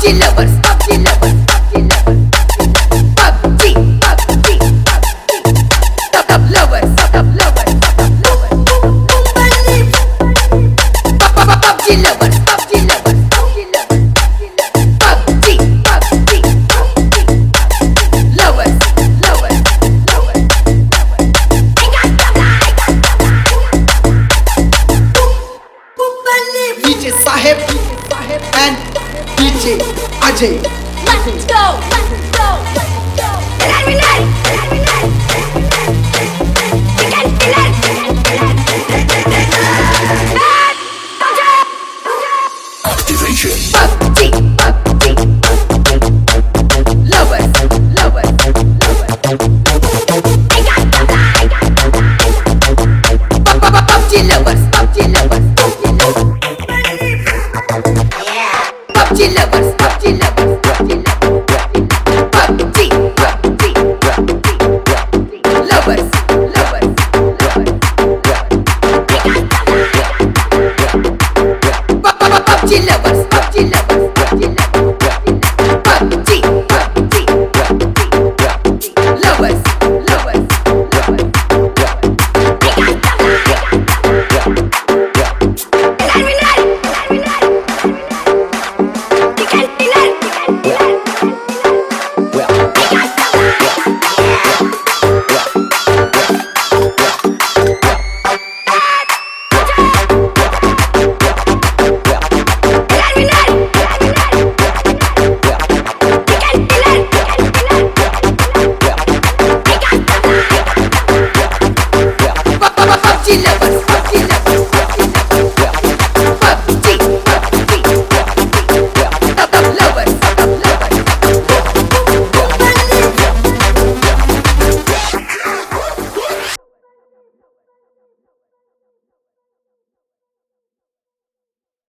PUBG lovers, PUBG lovers, PUBG lovers, PUBG, PUBG, PUBG lovers, PUBG lovers, PUBG lovers, PUBG lovers, PUBG, PUBG, lovers, lovers, lovers. DJ Saheb and DJ Ajay.